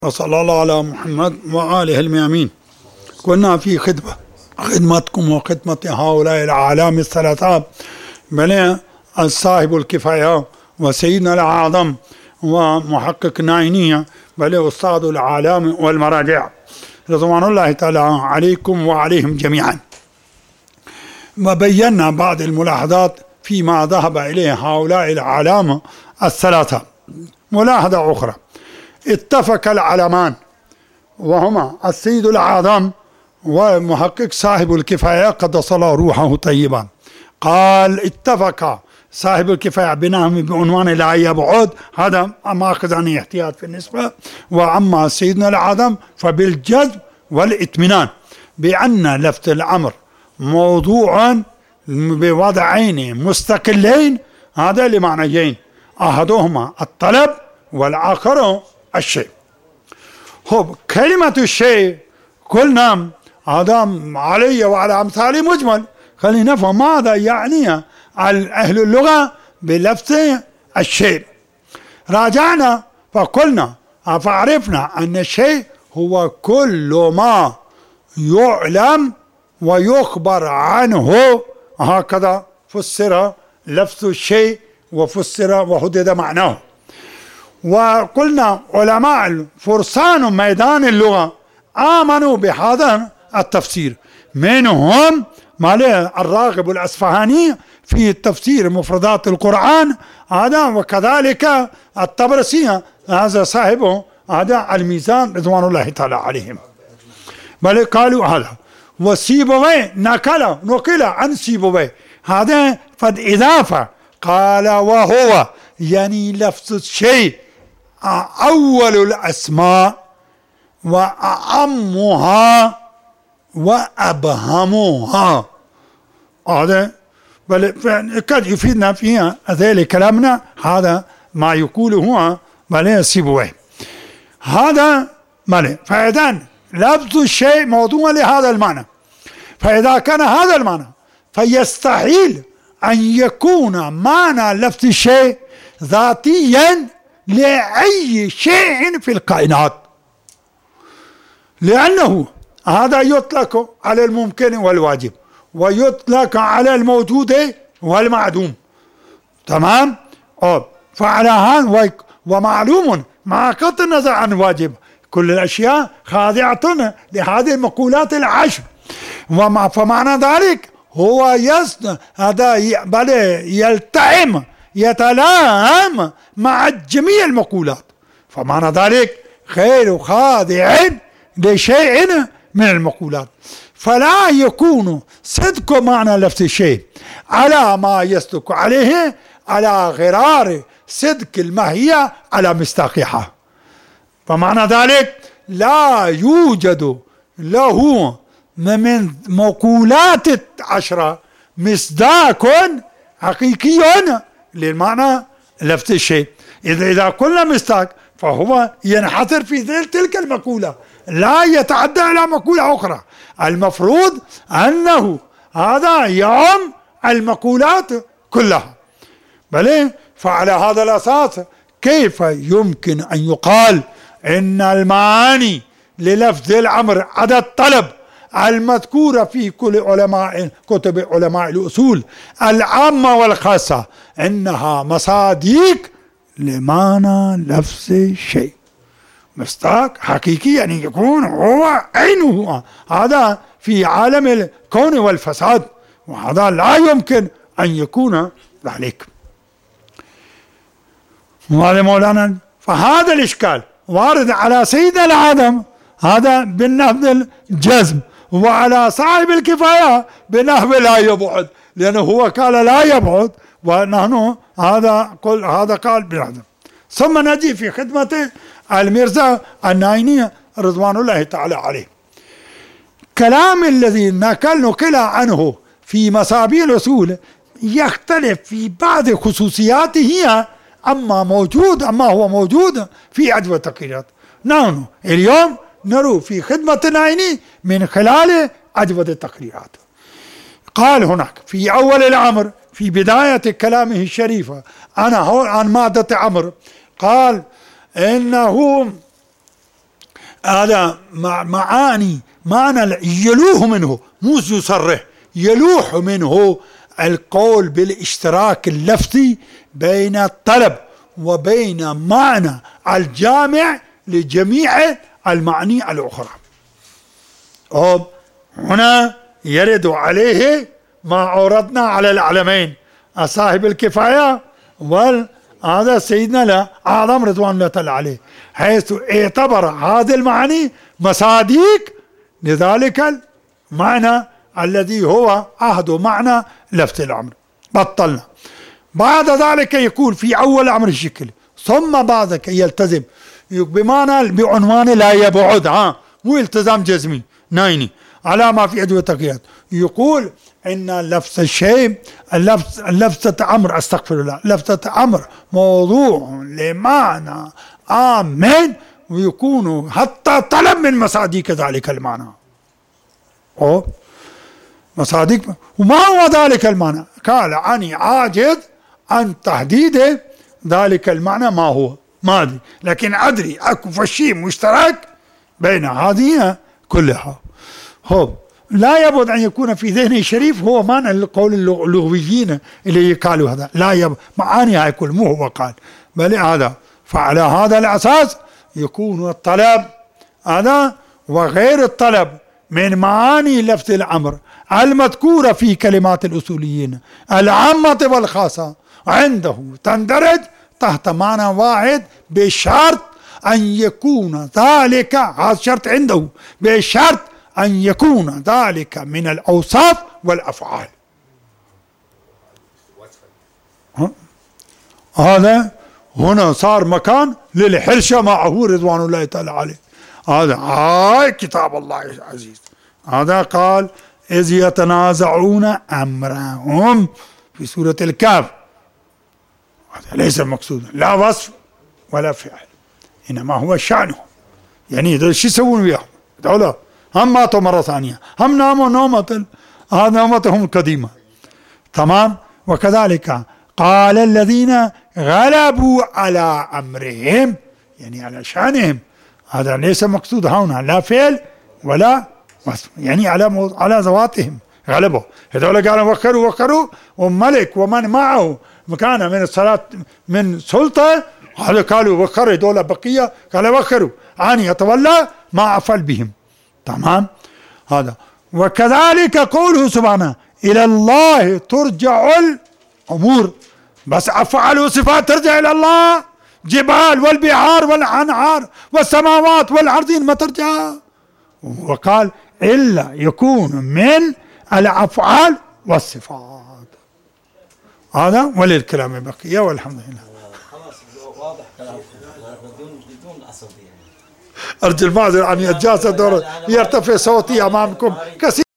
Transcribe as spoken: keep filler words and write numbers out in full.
وصلى الله على محمد وآله الميامين. كنا في خدمة خدمتكم وخدمة هؤلاء الأعلام الثلاثة، بل الصاحب الكفاية وسيدنا الأعظم ومحقق ناينية، بل أستاذ الأعلام والمراجع رضوان الله تعالى عليكم وعليهم جميعا. وبينا بعض الملاحظات فيما ذهب إليه هؤلاء الأعلام الثلاثة. ملاحظة أخرى: اتفق العلمان وهما السيد الأعظم ومحقق صاحب الكفاية قدس الله روحه طيبا، قال اتفق صاحب الكفاية بنهم بعنوان لا يبعد، هذا ماخذ عن احتياط في النسبة، وأما سيدنا الأعظم فبالجذب والإطمئنان بأن لفظ الأمر موضوع بوضعين مستقلين، هذا لمعنيين: أحدهما الطلب والآخر الشيء. هو كلمة الشيء قلنا هذا علي وعلى أمثالي مجمل، خلينا نفهم ماذا يعني أهل اللغة بلفظ الشيء. راجعنا فقلنا فعرفنا أن الشيء هو كل ما يعلم ويخبر عنه، هكذا فسر لفظ الشيء وفسر وحدد معناه. وقلنا علماء فرسان ميدان اللغة آمنوا بهذا التفسير، منهم الراغب الأصفهاني في تفسير مفردات القرآن هذا، وكذلك الطبرسي هذا صاحبه هذا الميزان رضوان الله تعالى عليهم، بل قالوا هذا. وسيبويه نقل نقل عن سيبويه هذا فد إضافة، قال وهو يعني لفظ الشيء أول الأسماء وأعمها وأبهمها. هذا بل قد يفيدنا فيها ذلك كلامنا، هذا ما يقوله هو بل سيبويه هذا بل. فإذا لفظ الشيء موضوع لهذا المعنى، فإذا كان هذا المعنى فيستحيل أن يكون معنى لفظ الشيء ذاتيا لأي شيء في الكائنات، لأنه هذا يطلق على الممكن والواجب، ويطلق على الموجود والمعدوم، تمام؟ فعلى هذا ومعلوم مع قطع النظر عن واجب كل الأشياء خاضعة لهذه المقولات العشر، وما فمعنى ذلك هو يصنع هذا بل يلتئم يتلائم مع جميع المقولات، فمعنى ذلك غير خاضع لشيء من المقولات. فلا يكون صدق معنى لفظ الشيء على ما يصدق عليه على غرار صدق الماهية على مصداقها، فمعنى ذلك لا يوجد له من مقولات العشرة مصداق حقيقي للمعنى لفظ الشيء. إذا إذا قلنا مصداق فهو ينحصر في تلك المقولة، لا يتعدى إلى مقولة أخرى. المفروض أنه هذا يعم المقولات كلها، بل فعلى هذا الأساس كيف يمكن أن يقال إن المعاني للفظ الأمر عدا الطلب المذكورة في كل علماء كتب علماء الأصول العامة والخاصة إنها مصادق لمعنى لفظ الشيء؟ مصداق حقيقي يعني يكون هو عينه، هذا في عالم الكون والفساد، وهذا لا يمكن أن يكون ذلك. مولانا فهذا الإشكال وارد على سيدنا الأعظم هذا بالنحو الجزم، وعلى صاحب الكفاية بنحو لا يبعد، لأنه هو قال لا يبعد ونحن هذا قل هذا قال بنحو. ثم نجي في خدمة الميرزا النايني رضوان الله تعالى عليه. كلام الذي نقل نقل عنه في مصابيح الأصول يختلف في بعض خصوصياته، أما موجود أما هو موجود في عدوى التقريرات. نحن اليوم نرى في خدمة النايني من خلال عدوى التقريرات. قال هناك في أول الأمر في بداية كلامه الشريفة أنا هون عن مادة أمر، قال إنه هذا معاني معنى يلوح منه، مو يصرح، يلوح منه القول بالاشتراك اللفظي بين الطلب وبين معنى الجامع لجميع المعاني الأخرى. هنا يرد عليه ما عرضنا على العلمين صاحب الكفاية وهذا سيدنا لا أعظم رضوان الله تعالى عليه، حيث اعتبر هذه المعاني مصاديق لذلك المعنى الذي هو عهد معنى لفظ الأمر. بطلنا. بعد ذلك يكون في أول أمر الشكل، ثم بعد ذلك يلتزم بمعنى بعنوان لا يبعد، ها مو التزام جزمي نايني على ما في أدوية التقييد. يقول إن لفظ الشيء اللفظ لفظة أمر، أستغفر الله، لفظة أمر موضوع لمعنى آمن ويكون حتى طلب من مصادق ذلك المعنى. أو مصادق، وما هو ذلك المعنى؟ قال أني عاجز عن تحديد ذلك المعنى ما هو، ما أدري، لكن أدري أكو شيء مشترك بين هذه كلها. هو لا يبعد أن يكون في ذهنه شريف، هو معنى القول اللغويين اللي قالوا هذا، لا يبعد معاني هاي كل، مو هو قال بل هذا. فعلى هذا الأساس يكون الطلب هذا وغير الطلب من معاني لفظ الأمر المذكورة في كلمات الأصوليين العامة والخاصة عنده تندرج تحت معنى واحد بشرط أن يكون ذلك، هذا شرط عنده، بشرط أن يكون ذلك من الأوصاف والأفعال. هذا هنا صار مكان للحرشة معه رضوان الله تعالى عليه. هذا هاي كتاب الله العزيز. هذا قال إذ يتنازعون أمرهم في سورة الكهف. هذا ليس مقصودا، لا وصف ولا فعل، إنما هو شأنه. يعني هذا شو يسوون وياهم؟ دولة هم ماتوا مرة ثانية، هم ناموا نومة هذا نومتهم القديمة. تمام. وكذلك قال الذين غلبوا على أمرهم، يعني على شأنهم. هذا ليس مقصود هنا لا فعل ولا وصف، يعني على مو... على ذواتهم غلبوا. هذول قالوا وكروا وكروا وملك ومن معه مكانه من الصلاة من سلطة، هذا قالوا وكروا، هذول بقية قالوا وكروا أن يتولى ما أفعل بهم. تمام. هذا وكذلك قوله سبحانه إلى الله ترجع الأمور، بس أفعال وصفات ترجع إلى الله، جبال والبحار والأنهار والسماوات والأرضين ما ترجع. وقال إلا يكون من الأفعال والصفات. هذا وللكلام بقية والحمد لله. خلاص واضح كلامكم بدون بدون عصبية. أرجو المعذرة أن يتجاوز دور يرتفع صوتي أمامكم كثير.